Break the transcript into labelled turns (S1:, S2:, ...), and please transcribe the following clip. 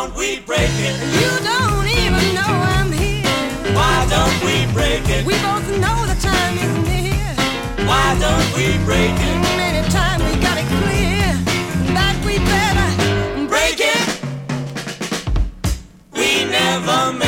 S1: don't we break it?
S2: You don't even know I'm here.
S1: Why don't we break it?
S2: We both know the time is near.
S1: Why don't we break it?
S2: Anytime we got it clear that we better break it.
S1: We never